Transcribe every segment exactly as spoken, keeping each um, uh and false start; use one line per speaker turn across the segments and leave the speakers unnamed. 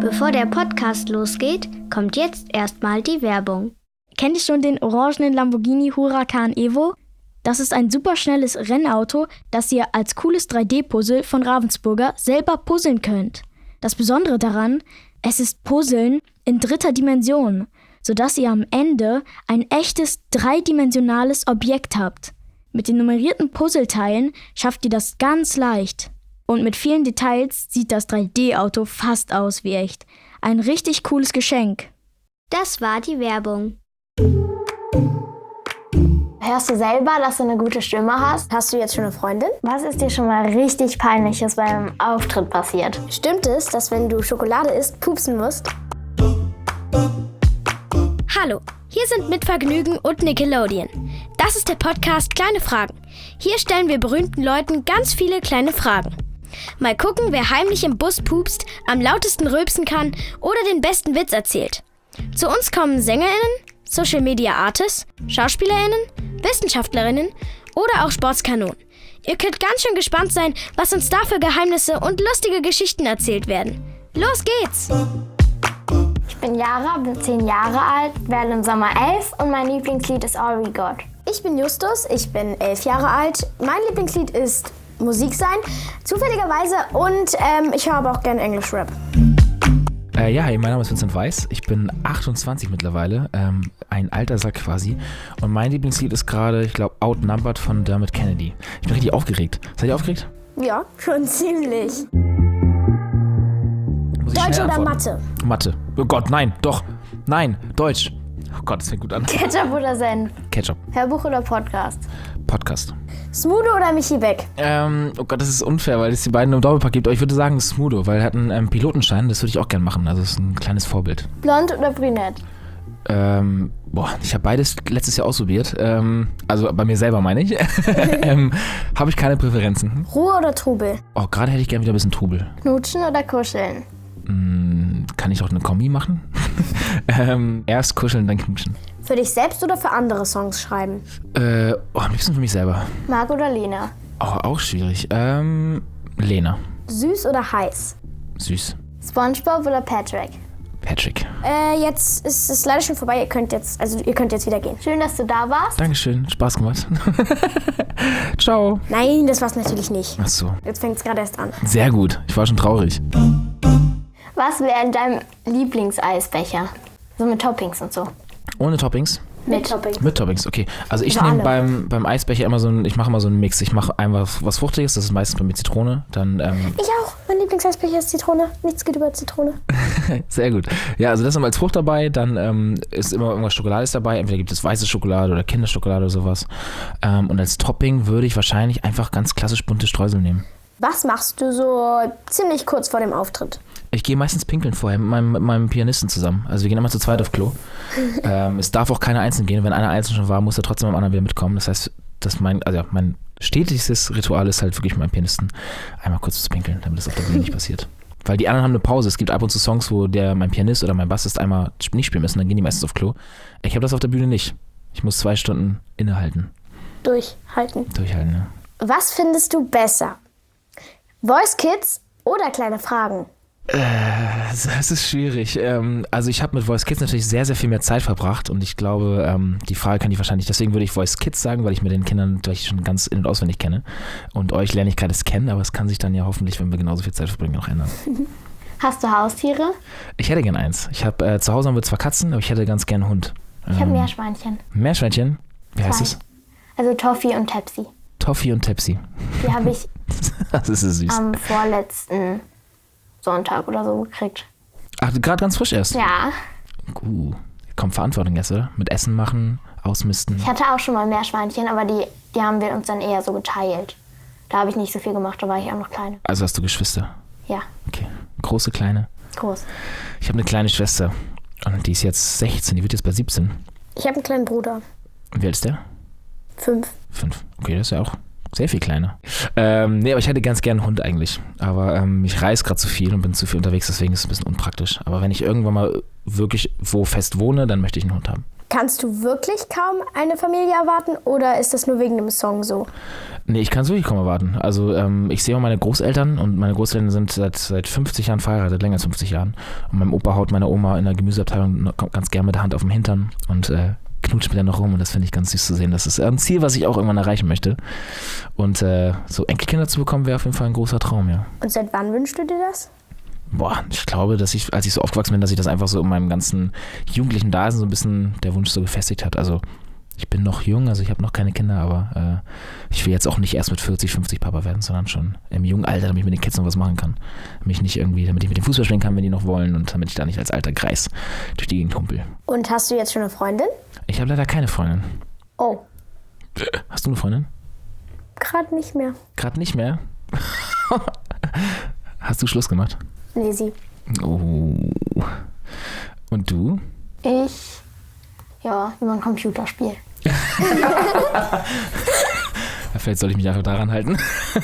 Bevor der Podcast losgeht, kommt jetzt erstmal die Werbung.
Kennt ihr schon den orangenen Lamborghini Huracan Evo? Das ist ein superschnelles Rennauto, das ihr als cooles drei D-Puzzle von Ravensburger selber puzzeln könnt. Das Besondere daran, es ist Puzzeln in dritter Dimension, sodass ihr am Ende ein echtes dreidimensionales Objekt habt. Mit den nummerierten Puzzleteilen schafft ihr das ganz leicht. Und mit vielen Details sieht das drei D-Auto fast aus wie echt. Ein richtig cooles Geschenk.
Das war die Werbung.
Hörst du selber, dass du eine gute Stimme hast? Hast du jetzt schon eine Freundin? Was ist dir schon mal richtig Peinliches beim Auftritt passiert? Stimmt es, dass wenn du Schokolade isst, pupsen musst?
Hallo, hier sind Mit Vergnügen und Nickelodeon. Das ist der Podcast Kleine Fragen. Hier stellen wir berühmten Leuten ganz viele kleine Fragen. Mal gucken, wer heimlich im Bus pupst, am lautesten rülpsen kann oder den besten Witz erzählt. Zu uns kommen SängerInnen, Social Media Artists, SchauspielerInnen, WissenschaftlerInnen oder auch Sportskanonen. Ihr könnt ganz schön gespannt sein, was uns da für Geheimnisse und lustige Geschichten erzählt werden. Los geht's!
Ich bin Yara, bin zehn Jahre alt, werde im Sommer elf und mein Lieblingslied ist All We Got. Ich bin Justus, ich bin elf Jahre alt. Mein Lieblingslied ist Musik sein, zufälligerweise, und ähm, ich höre aber auch gerne Englisch-Rap.
Äh, ja, hey, mein Name ist Vincent Weiss, ich bin achtundzwanzig mittlerweile, ähm, ein alter Sack quasi, und mein Lieblingslied ist gerade, ich glaube, Outnumbered von Dermot Kennedy. Ich bin richtig aufgeregt. Seid ihr aufgeregt?
Ja, schon ziemlich.
Muss ich
Deutsch
schnell
oder
antworten?
Mathe?
Mathe. Oh Gott, nein, doch, nein, Deutsch. Oh Gott, das fängt gut an.
Ketchup oder Senf?
Ketchup.
Hörbuch oder Podcast?
Podcast.
Smudo oder Michi Beck?
Ähm, oh Gott, das ist unfair, weil es die beiden im Doppelpack gibt. Aber ich würde sagen Smudo, weil er hat einen ähm, Pilotenschein, das würde ich auch gerne machen. Also es ist ein kleines Vorbild.
Blond oder brünett?
Ähm, boah, ich habe beides letztes Jahr ausprobiert. Ähm, also bei mir selber meine ich. ähm, habe ich keine Präferenzen.
Ruhe oder Trubel?
Oh, gerade hätte ich gerne wieder ein bisschen Trubel.
Knutschen oder kuscheln?
Hm, kann ich auch eine Kombi machen? ähm, erst kuscheln, dann knutschen.
Für dich selbst oder für andere Songs schreiben?
Äh, oh, am liebsten für mich selber.
Marc oder Lena?
Oh, auch schwierig. Ähm, Lena.
Süß oder heiß?
Süß.
SpongeBob oder Patrick?
Patrick.
Äh, jetzt ist es leider schon vorbei. Ihr könnt jetzt, also ihr könnt jetzt wieder gehen. Schön, dass du da warst.
Dankeschön, Spaß gemacht. Ciao.
Nein, das war's natürlich nicht.
Ach so.
Jetzt fängt es gerade erst an.
Sehr gut. Ich war schon traurig.
Was wäre in deinem Lieblingseisbecher? So mit Toppings und so.
Ohne Toppings?
Mit Toppings.
Mit Toppings, okay. Also ich
Für
nehme
alle.
beim, beim Eisbecher immer so ein, ich mache immer so einen Mix. Ich mache einfach was Fruchtiges, das ist meistens bei mir Zitrone. Dann, ähm,
Ich auch. Mein Lieblingseisbecher ist Zitrone. Nichts geht über Zitrone.
sehr gut. Ja, also das ist immer als Frucht dabei. Dann ähm, ist immer irgendwas Schokolades dabei. Entweder gibt es weiße Schokolade oder Kinderschokolade oder sowas. Ähm, und als Topping würde ich wahrscheinlich einfach ganz klassisch bunte Streusel nehmen.
Was machst du so ziemlich kurz vor dem Auftritt?
Ich gehe meistens pinkeln vorher mit meinem, mit meinem Pianisten zusammen. Also wir gehen immer zu zweit auf Klo. ähm, es darf auch keiner einzeln gehen. Wenn einer einzeln schon war, muss er trotzdem am anderen wieder mitkommen. Das heißt, dass mein, also ja, mein stetiges Ritual ist halt wirklich mit meinem Pianisten einmal kurz zu pinkeln, damit das auf der Bühne nicht passiert. Weil die anderen haben eine Pause. Es gibt ab und zu Songs, wo der mein Pianist oder mein Bassist einmal nicht spielen müssen, dann gehen die meistens auf Klo. Ich habe das auf der Bühne nicht. Ich muss zwei Stunden innehalten.
Durchhalten.
Durchhalten, ja.
Was findest du besser? Voice Kids oder Kleine Fragen?
Das ist schwierig. Ähm, also ich habe mit Voice Kids natürlich sehr, sehr viel mehr Zeit verbracht und ich glaube, ähm, die Frage kann ich wahrscheinlich, deswegen würde ich Voice Kids sagen, weil ich mit den Kindern natürlich schon ganz in- und auswendig kenne. Und euch lerne ich gerade das kennen, aber es kann sich dann ja hoffentlich, wenn wir genauso viel Zeit verbringen, auch ändern.
Hast du Haustiere?
Ich hätte gern eins. Ich habe äh, zu Hause haben wir zwar Katzen, aber ich hätte ganz gern einen Hund.
Ich habe
Ähm,
Meerschweinchen.
Meerschweinchen? Wie heißt
Zwei.
es?
Also Toffee und Tepsi.
Toffee und Tepsi.
Die habe ich
Das ist so süß.
am vorletzten Sonntag oder so gekriegt.
Ach, gerade ganz frisch erst?
Ja.
Uh, kommt Verantwortung jetzt, oder? Mit Essen machen, ausmisten.
Ich hatte auch schon mal Meerschweinchen, aber die, die haben wir uns dann eher so geteilt. Da habe ich nicht so viel gemacht, da war ich auch noch kleine.
Also hast du Geschwister?
Ja,
Okay. Große, kleine?
groß.
Ich habe eine kleine Schwester und die ist jetzt sechzehn, die wird jetzt bei siebzehn.
Ich habe einen kleinen Bruder.
Und wie alt ist der?
Fünf.
Fünf. Okay, das ist ja auch sehr viel kleiner. Ähm, nee, aber ich hätte ganz gerne einen Hund eigentlich. Aber ähm, ich reise gerade zu viel und bin zu viel unterwegs, deswegen ist es ein bisschen unpraktisch. Aber wenn ich irgendwann mal wirklich wo fest wohne, dann möchte ich einen Hund haben.
Kannst du wirklich kaum eine Familie erwarten oder ist das nur wegen dem Song so?
Nee, ich kann es wirklich kaum erwarten. Also ähm, ich sehe auch meine Großeltern und meine Großeltern sind seit, seit fünfzig Jahren verheiratet, länger als fünfzig Jahren. Und mein Opa haut meine Oma in der Gemüseabteilung ganz gern mit der Hand auf dem Hintern und äh, knutscht mit der noch rum und das finde ich ganz süß zu sehen. Das ist ein Ziel, was ich auch irgendwann erreichen möchte. Und äh, so Enkelkinder zu bekommen, wäre auf jeden Fall ein großer Traum, ja.
Und seit wann wünschst du dir das?
Boah, ich glaube, dass ich, als ich so aufgewachsen bin, dass sich das einfach so in meinem ganzen jugendlichen Dasein so ein bisschen der Wunsch so gefestigt hat. Also ich bin noch jung, also ich habe noch keine Kinder, aber äh, ich will jetzt auch nicht erst mit vierzig, fünfzig Papa werden, sondern schon im jungen Alter, damit ich mit den Kids noch was machen kann. Mich nicht irgendwie, damit ich mit dem Fußball spielen kann, wenn die noch wollen und damit ich da nicht als alter Greis durch die Gegend humpel.
Und hast du jetzt schon eine Freundin?
Ich habe leider keine Freundin.
Oh.
Hast du eine Freundin?
Gerade nicht mehr.
Gerade nicht mehr? Hast du Schluss gemacht?
Nee, sie.
Oh. Und du?
Ich, ja, über ein Computerspiel.
Vielleicht soll ich mich einfach daran halten.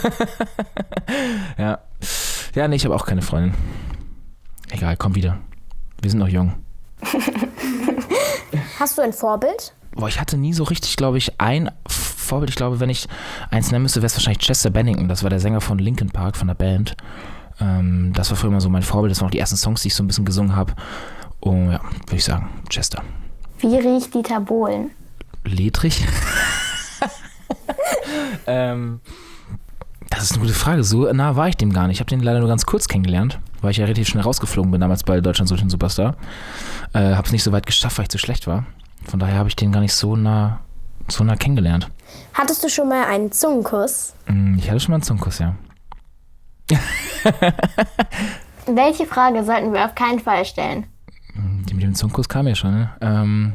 ja. Ja, nee, ich habe auch keine Freundin. Egal, komm wieder. Wir sind noch jung.
Hast du ein Vorbild?
Boah, ich hatte nie so richtig, glaube ich, ein Vorbild. Ich glaube, wenn ich eins nennen müsste, wäre es wahrscheinlich Chester Bennington. Das war der Sänger von Linkin Park, von der Band. Ähm, das war früher immer so mein Vorbild. Das waren auch die ersten Songs, die ich so ein bisschen gesungen habe. Und ja, würde ich sagen, Chester.
Wie riecht Dieter Bohlen?
Ledrig? ähm, das ist eine gute Frage. So nah war ich dem gar nicht. Ich habe den leider nur ganz kurz kennengelernt, weil ich ja relativ schnell rausgeflogen bin, damals bei Deutschland sucht den Superstar. Äh, habe es nicht so weit geschafft, weil ich zu schlecht war. Von daher habe ich den gar nicht so nah, so nah kennengelernt.
Hattest du schon mal einen Zungenkuss?
Ich hatte schon mal einen Zungenkuss, ja.
Welche Frage sollten wir auf keinen Fall stellen?
Die mit dem Zungenkuss kam ja schon, ne? Ähm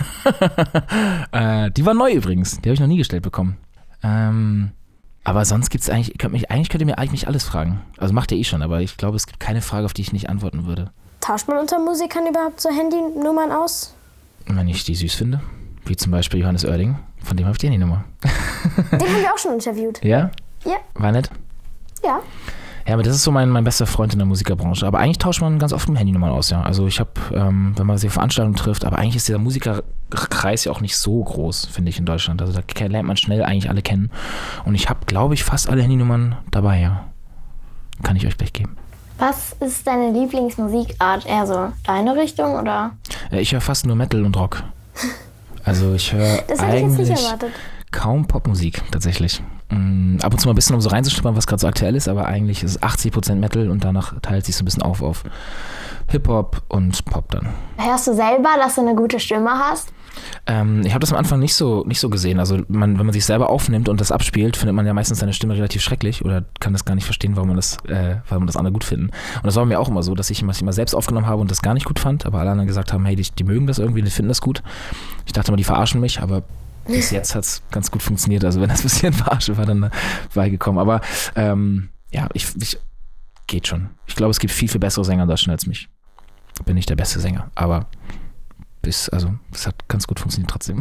äh, die war neu übrigens. Die habe ich noch nie gestellt bekommen. Ähm aber sonst gibt es eigentlich, könnt mich, eigentlich könnt ihr mir eigentlich alles fragen. Also macht ihr eh schon, aber ich glaube, es gibt keine Frage, auf die ich nicht antworten würde.
Tauscht man unter Musikern überhaupt so Handynummern aus?
Wenn ich die süß finde. Wie zum Beispiel Johannes Oerding. Von dem habe ich die Handynummer.
Den haben wir auch schon interviewt.
Ja?
Ja.
War nett?
Ja.
Ja, aber das ist so mein, mein bester Freund in der Musikerbranche. Aber eigentlich tauscht man ganz oft mit Handynummern aus, ja. Also ich habe, ähm, wenn man sich auf Veranstaltungen trifft, aber eigentlich ist dieser Musikerkreis ja auch nicht so groß, finde ich, in Deutschland. Also da lernt man schnell eigentlich alle kennen. Und ich habe, glaube ich, fast alle Handynummern dabei, ja. Kann ich euch gleich geben.
Was ist deine Lieblingsmusikart? Eher so deine Richtung, oder?
Ja, ich höre fast nur Metal und Rock. Also ich höre eigentlich kaum Popmusik, tatsächlich. Mm, ab und zu mal ein bisschen, um so reinzuschnuppern, was gerade so aktuell ist, aber eigentlich ist es achtzig Prozent Metal und danach teilt sich so ein bisschen auf auf Hip-Hop und Pop dann.
Hörst du selber, dass du eine gute Stimme hast?
Ähm, ich habe das am Anfang nicht so, nicht so gesehen. Also man, wenn man sich selber aufnimmt und das abspielt, findet man ja meistens seine Stimme relativ schrecklich oder kann das gar nicht verstehen, warum man das, äh, warum man das andere gut finden. Und das war mir auch immer so, dass ich mich immer selbst aufgenommen habe und das gar nicht gut fand, aber alle anderen gesagt haben, hey, die, die mögen das irgendwie, die finden das gut. Ich dachte immer, die verarschen mich, aber bis jetzt hat es ganz gut funktioniert. Also wenn das ein bisschen Verarsche war, dann beigekommen. Aber ähm, ja, ich, ich geht schon. Ich glaube, es gibt viel, viel bessere Sänger in Deutschland als mich. Bin nicht der beste Sänger, aber bis, also das hat ganz gut funktioniert trotzdem.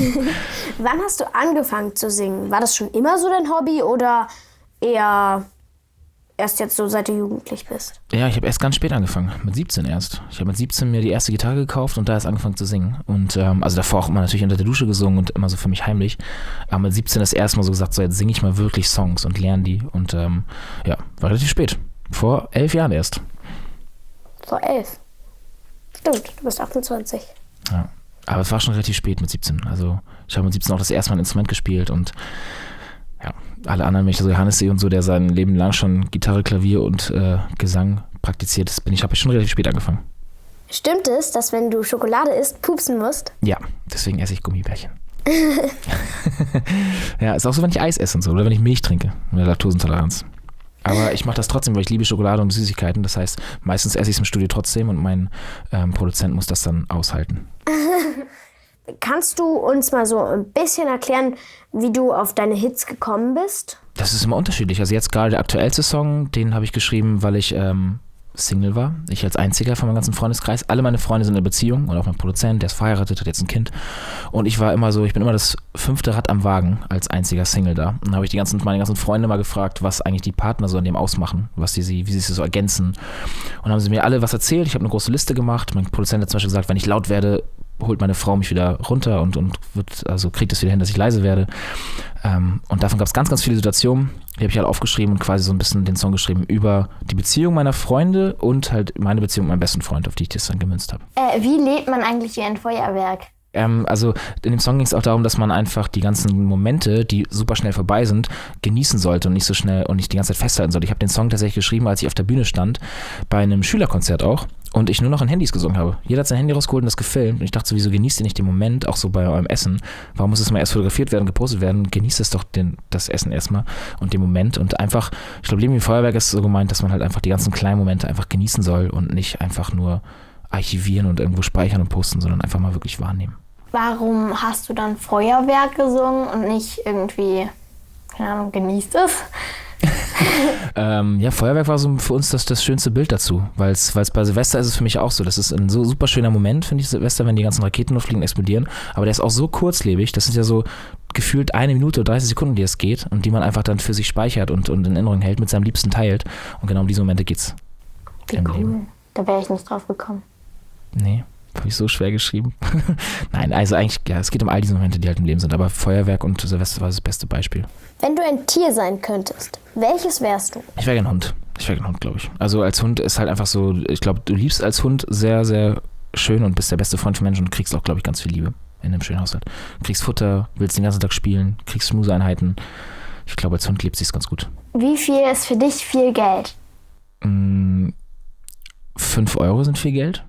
Wann hast du angefangen zu singen? War das schon immer so dein Hobby oder eher erst jetzt so, seit du jugendlich bist?
Ja, ich habe erst ganz spät angefangen, mit siebzehn erst. Ich habe mit siebzehn mir die erste Gitarre gekauft und da erst angefangen zu singen. Und ähm, also davor auch immer natürlich unter der Dusche gesungen und immer so für mich heimlich. Aber mit siebzehn das erste Mal so gesagt, so jetzt singe ich mal wirklich Songs und lerne die. Und ähm, ja, war relativ spät. Vor elf Jahren erst.
Vor elf? Stimmt, du bist achtundzwanzig.
Ja, aber es war schon relativ spät mit siebzehn. Also ich habe mit siebzehn auch das erste Mal ein Instrument gespielt und ja, alle anderen, wenn ich so Johannes sehe und so, der sein Leben lang schon Gitarre, Klavier und äh, Gesang praktiziert ist, bin ich, habe ich schon relativ spät angefangen.
Stimmt es, dass wenn du Schokolade isst, pupsen musst?
Ja, deswegen esse ich Gummibärchen. Ja, ist auch so, wenn ich Eis esse und so oder wenn ich Milch trinke mit der Laktoseintoleranz. Aber ich mache das trotzdem, weil ich liebe Schokolade und Süßigkeiten. Das heißt, meistens esse ich es im Studio trotzdem und mein ähm, Produzent muss das dann aushalten.
Kannst du uns mal so ein bisschen erklären, wie du auf deine Hits gekommen bist?
Das ist immer unterschiedlich. Also jetzt gerade der aktuellste Song, den habe ich geschrieben, weil ich ähm, Single war. Ich als einziger von meinem ganzen Freundeskreis. Alle meine Freunde sind in einer Beziehung und auch mein Produzent, der ist verheiratet, hat jetzt ein Kind. Und ich war immer so, ich bin immer das fünfte Rad am Wagen als einziger Single da. Und dann habe ich die ganzen, meine ganzen Freunde mal gefragt, was eigentlich die Partner so an dem ausmachen, was die, wie sie sich so ergänzen. Und dann haben sie mir alle was erzählt. Ich habe eine große Liste gemacht. Mein Produzent hat zum Beispiel gesagt, wenn ich laut werde, holt meine Frau mich wieder runter und, und wird, also kriegt es wieder hin, dass ich leise werde. Ähm, und davon gab es ganz, ganz viele Situationen. Die habe ich halt aufgeschrieben und quasi so ein bisschen den Song geschrieben über die Beziehung meiner Freunde und halt meine Beziehung mit meinem besten Freund, auf die ich das dann gemünzt habe.
Äh, wie lebt man eigentlich wie ein Feuerwerk?
Ähm, also in dem Song ging es auch darum, dass man einfach die ganzen Momente, die super schnell vorbei sind, genießen sollte und nicht so schnell und nicht die ganze Zeit festhalten sollte. Ich habe den Song tatsächlich geschrieben, als ich auf der Bühne stand, bei einem Schülerkonzert auch. Und ich nur noch in Handys gesungen habe. Jeder hat sein Handy rausgeholt und das gefilmt. Und ich dachte so, wieso genießt ihr nicht den Moment, auch so bei eurem Essen? Warum muss es mal erst fotografiert werden, gepostet werden? Genießt es doch den, das Essen erstmal und den Moment. Und einfach, ich glaube, Leben wie Feuerwerk ist so gemeint, dass man halt einfach die ganzen kleinen Momente einfach genießen soll und nicht einfach nur archivieren und irgendwo speichern und posten, sondern einfach mal wirklich wahrnehmen.
Warum hast du dann Feuerwerk gesungen und nicht irgendwie, keine Ahnung, genießt es?
ähm, ja, Feuerwerk war so für uns das, das schönste Bild dazu, weil es bei Silvester ist es für mich auch so. Das ist ein so super schöner Moment, finde ich, Silvester, wenn die ganzen Raketen nur fliegen, explodieren. Aber der ist auch so kurzlebig, das sind ja so gefühlt eine Minute oder dreißig Sekunden, die es geht und die man einfach dann für sich speichert und, und in Erinnerung hält, mit seinem Liebsten teilt. Und genau um diese Momente geht's.
Wie cool. Leben. Da wäre ich nicht drauf gekommen.
Nee. Habe ich so schwer geschrieben. Nein, also eigentlich, ja, es geht um all diese Momente, die halt im Leben sind. Aber Feuerwerk und Silvester war das beste Beispiel.
Wenn du ein Tier sein könntest, welches wärst du?
Ich wäre gern Hund. Ich wäre gern Hund, glaube ich. Also als Hund ist halt einfach so, ich glaube, du liebst als Hund sehr, sehr schön und bist der beste Freund von Menschen und kriegst auch, glaube ich, ganz viel Liebe in einem schönen Haushalt. Kriegst Futter, willst den ganzen Tag spielen, kriegst Schmuseeinheiten. Ich glaube, als Hund lebt sich's ganz gut.
Wie viel ist für dich viel Geld?
Mm, fünf Euro sind viel Geld.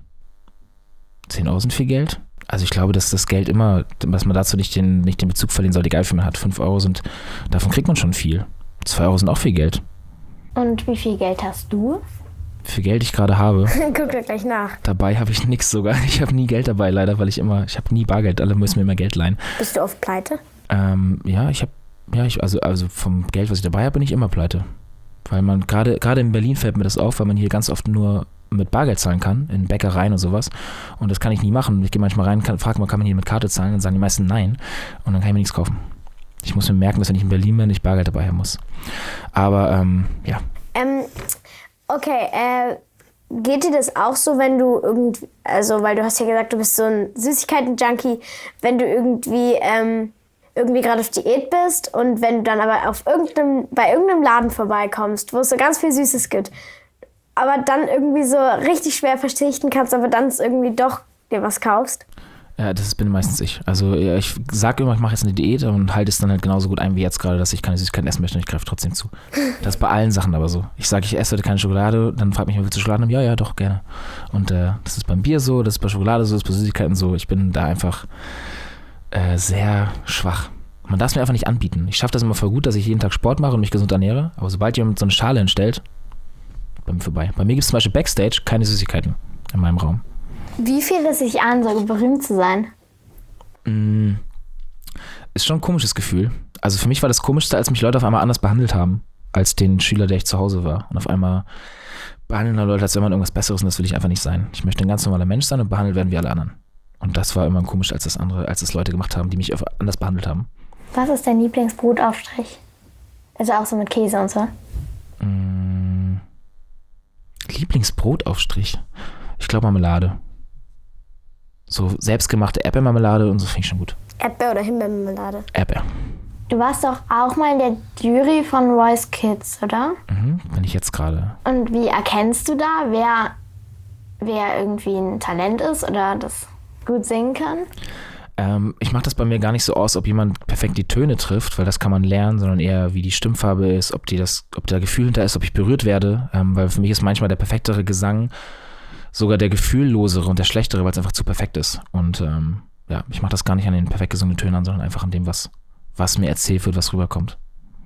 zehn Euro sind viel Geld. Also ich glaube, dass das Geld immer, dass man dazu nicht den, nicht den Bezug verlieren soll, egal wie viel man hat. fünf Euro sind, davon kriegt man schon viel. zwei Euro sind auch viel Geld.
Und wie viel Geld hast du?
Wie viel Geld ich gerade habe.
Guck dir gleich nach.
Dabei habe ich nichts sogar. Ich habe nie Geld dabei, leider, weil ich immer, ich habe nie Bargeld. Alle müssen mir immer Geld leihen.
Bist du oft pleite?
Ähm, ja, ich habe, ja, ich, also, also vom Geld, was ich dabei habe, bin ich immer pleite. Weil man, gerade gerade in Berlin fällt mir das auf, weil man hier ganz oft nur mit Bargeld zahlen kann, in Bäckereien und sowas. Und das kann ich nie machen. Ich gehe manchmal rein, kann, frage mal, kann man hier mit Karte zahlen? Dann sagen die meisten nein. Und dann kann ich mir nichts kaufen. Ich muss mir merken, dass wenn ich in Berlin bin, ich Bargeld dabei haben muss. Aber, ähm, ja.
Ähm, okay, äh, geht dir das auch so, wenn du irgendwie, also, weil du hast ja gesagt, du bist so ein Süßigkeiten-Junkie, wenn du irgendwie, ähm, irgendwie gerade auf Diät bist und wenn du dann aber auf irgendeinem, bei irgendeinem Laden vorbeikommst, wo es so ganz viel Süßes gibt, aber dann irgendwie so richtig schwer verzichten kannst, aber dann irgendwie doch dir was kaufst?
Ja, das bin meistens ich. Also ja, ich sage immer, ich mache jetzt eine Diät und halte es dann halt genauso gut ein wie jetzt gerade, dass ich keine Süßigkeiten essen möchte und ich greife trotzdem zu. Das ist bei allen Sachen aber so. Ich sage, ich esse heute keine Schokolade, dann fragt mich, willst du Schokolade haben? Ja, ja, doch, gerne. Und äh, das ist beim Bier so, das ist bei Schokolade so, das ist bei Süßigkeiten so. Ich bin da einfach äh, sehr schwach. Man darf es mir einfach nicht anbieten. Ich schaffe das immer voll gut, dass ich jeden Tag Sport mache und mich gesund ernähre, aber sobald jemand so eine Schale hinstellt, bei mir vorbei. Bei mir gibt es zum Beispiel Backstage keine Süßigkeiten in meinem Raum.
Wie fühlt es sich an, so berühmt zu sein?
Mm, ist schon ein komisches Gefühl. Also für mich war das Komischste, als mich Leute auf einmal anders behandelt haben, als den Schüler, der ich zu Hause war. Und auf einmal behandeln Leute, als wenn man irgendwas Besseres und das will ich einfach nicht sein. Ich möchte ein ganz normaler Mensch sein und behandelt werden wie alle anderen. Und das war immer komisch, als das andere, als das Leute gemacht haben, die mich anders behandelt haben.
Was ist dein Lieblingsbrotaufstrich? Also auch so mit Käse und so?
Mm, Lieblingsbrotaufstrich? Ich glaube Marmelade. So selbstgemachte Erdbeermarmelade und so finde ich schon gut.
Erdbeer- oder Himbeermarmelade?
Erdbeer.
Du warst doch auch mal in der Jury von Voice Kids, oder?
Mhm, bin ich jetzt gerade.
Und wie erkennst du da, wer, wer irgendwie ein Talent ist oder das gut singen kann?
Ähm, ich mache das bei mir gar nicht so aus, ob jemand perfekt die Töne trifft, weil das kann man lernen, sondern eher, wie die Stimmfarbe ist, ob, die das, ob da Gefühl hinter ist, ob ich berührt werde. Ähm, weil für mich ist manchmal der perfektere Gesang sogar der gefühllosere und der schlechtere, weil es einfach zu perfekt ist. Und ähm, ja, ich mache das gar nicht an den perfekt gesungenen Tönen an, sondern einfach an dem, was, was mir erzählt wird, was rüberkommt.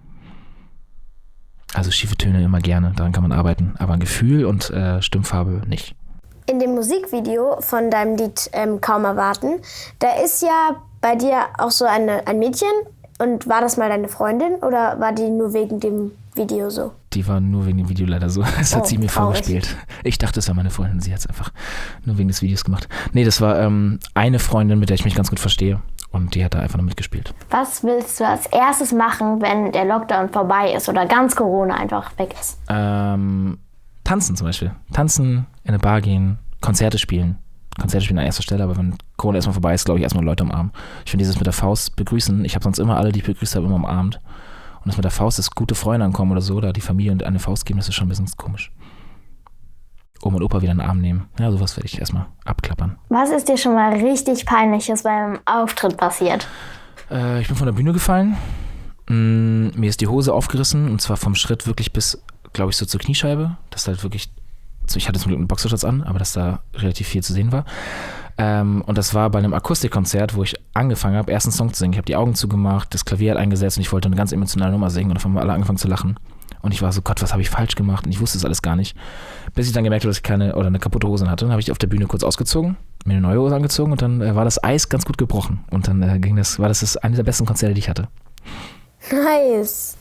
Also schiefe Töne immer gerne, daran kann man arbeiten. Aber ein Gefühl und äh, Stimmfarbe nicht.
In dem Musikvideo von deinem Lied ähm, Kaum erwarten, da ist ja bei dir auch so eine, ein Mädchen. Und war das mal deine Freundin oder war die nur wegen dem Video so?
Die war nur wegen dem Video leider so. Das hat
oh,
sie mir
traurig.
vorgespielt. Ich dachte, es war meine Freundin. Sie hat es einfach nur wegen des Videos gemacht. Nee, das war ähm, eine Freundin, mit der ich mich ganz gut verstehe. Und die hat da einfach nur mitgespielt.
Was willst du als erstes machen, wenn der Lockdown vorbei ist oder ganz Corona einfach weg ist?
Ähm, tanzen zum Beispiel. Tanzen, in eine Bar gehen, Konzerte spielen. Konzerte spielen an erster Stelle, aber wenn Corona erstmal vorbei ist, glaube ich, erstmal Leute umarmen. Ich finde dieses mit der Faust begrüßen, ich habe sonst immer alle, die ich begrüßt habe, immer umarmt. Und das mit der Faust, dass gute Freunde ankommen oder so, oder die Familie und eine Faust geben, das ist schon ein bisschen komisch. Oma und Opa wieder in den Arm nehmen. Ja, sowas werde ich erstmal abklappern.
Was ist dir schon mal richtig Peinliches beim Auftritt passiert?
Äh, ich bin von der Bühne gefallen. Mm, mir ist die Hose aufgerissen und zwar vom Schritt wirklich bis, glaube ich, so zur Kniescheibe. Das ist halt wirklich, also ich hatte zum Glück einen Boxershorts an, aber dass da relativ viel zu sehen war. Ähm, und das war bei einem Akustikkonzert, wo ich angefangen habe, ersten Song zu singen. Ich habe die Augen zugemacht, das Klavier hat eingesetzt und ich wollte eine ganz emotionale Nummer singen und dann haben wir alle angefangen zu lachen. Und ich war so, Gott, was habe ich falsch gemacht? Und ich wusste es alles gar nicht. Bis ich dann gemerkt habe, dass ich keine oder eine kaputte Hose hatte. Dann habe ich auf der Bühne kurz ausgezogen, mir eine neue Hose angezogen und dann äh, war das Eis ganz gut gebrochen. Und dann äh, ging das, war das, das eine der besten Konzerte, die ich hatte.
Nice.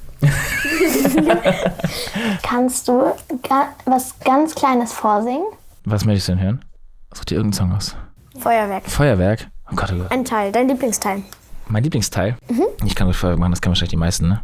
Kannst du ga- was ganz Kleines vorsingen?
Was möchtest du denn hören? Such dir irgendeinen Song aus.
Feuerwerk.
Feuerwerk? Oh Gott, oh Gott.
Ein Teil, dein Lieblingsteil.
Mein Lieblingsteil? Mhm. Ich kann ruhig Feuerwerk machen, das kennen wahrscheinlich die meisten, ne?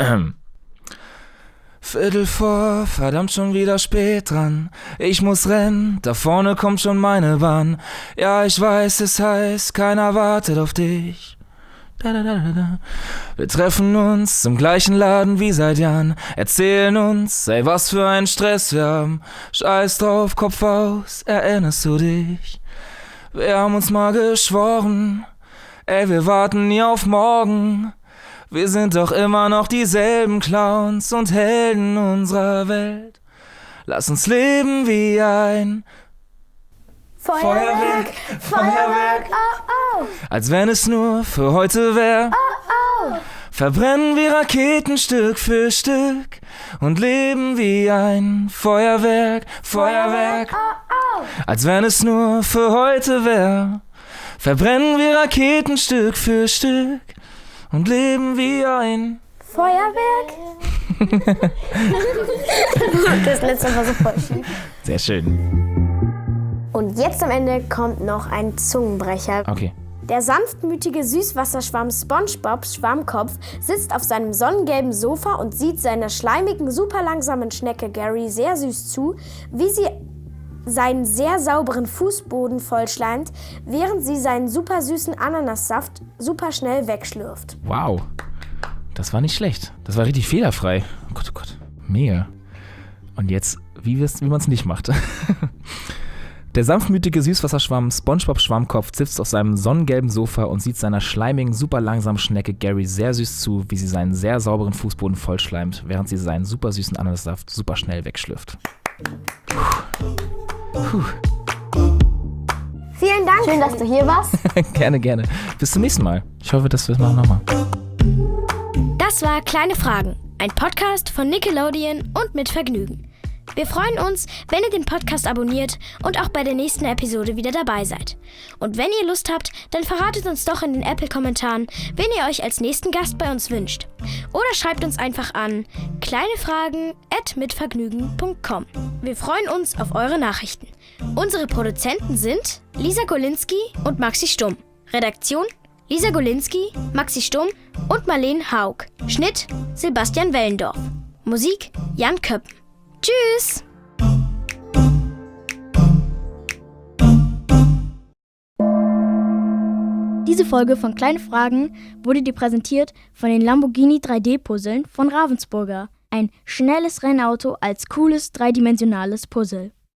Viertel vor, verdammt schon wieder spät dran. Ich muss rennen, da vorne kommt schon meine Bahn. Ja, ich weiß, es heißt, keiner wartet auf dich. Da, da, da, da, da. Wir treffen uns im gleichen Laden wie seit Jahren. Erzählen uns, ey, was für ein Stress wir haben. Scheiß drauf, Kopf aus, erinnerst du dich? Wir haben uns mal geschworen, ey, wir warten nie auf morgen. Wir sind doch immer noch dieselben Clowns und Helden unserer Welt. Lass uns leben wie ein
Feuerwerk,
Feuerwerk, Feuerwerk.
Oh, oh.
Als wenn es nur für heute wäre.
Oh, oh.
Verbrennen wir Raketen Stück für Stück und leben wie ein Feuerwerk, Feuerwerk.
Oh, oh.
Als wenn es nur für heute wäre. Verbrennen wir Raketen Stück für Stück und leben wie ein
Feuerwerk. Das letzte war so voll schief.
Sehr schön.
Und jetzt am Ende kommt noch ein Zungenbrecher.
Okay.
Der sanftmütige Süßwasserschwamm SpongeBob Schwammkopf sitzt auf seinem sonnengelben Sofa und sieht seiner schleimigen, super langsamen Schnecke Gary sehr süß zu, wie sie seinen sehr sauberen Fußboden vollschleimt, während sie seinen super süßen Ananassaft super schnell wegschlürft.
Wow. Das war nicht schlecht. Das war richtig fehlerfrei. Oh Gott, oh Gott. Mega. Und jetzt, wie, wie man es nicht macht. Der sanftmütige Süßwasserschwamm SpongeBob Schwammkopf sitzt auf seinem sonnengelben Sofa und sieht seiner schleimigen, super langsamen Schnecke Gary sehr süß zu, wie sie seinen sehr sauberen Fußboden vollschleimt, während sie seinen super süßen Ananassaft super schnell wegschlürft. Puh.
Vielen Dank. Schön, dass du hier warst.
Gerne, gerne. Bis zum nächsten Mal. Ich hoffe, dass wir es machen nochmal.
Das war Kleine Fragen, ein Podcast von Nickelodeon und mit Vergnügen. Wir freuen uns, wenn ihr den Podcast abonniert und auch bei der nächsten Episode wieder dabei seid. Und wenn ihr Lust habt, dann verratet uns doch in den Apple-Kommentaren, wen ihr euch als nächsten Gast bei uns wünscht. Oder schreibt uns einfach an kleinefragen at mitvergnügen punkt com. Wir freuen uns auf eure Nachrichten. Unsere Produzenten sind Lisa Golinski und Maxi Stumm. Redaktion Lisa Golinski, Maxi Stumm und Marlene Haug. Schnitt Sebastian Wellendorf. Musik Jan Köppen. Tschüss!
Diese Folge von Kleine Fragen wurde dir präsentiert von den Lamborghini drei D-Puzzeln von Ravensburger. Ein schnelles Rennauto als cooles dreidimensionales Puzzle.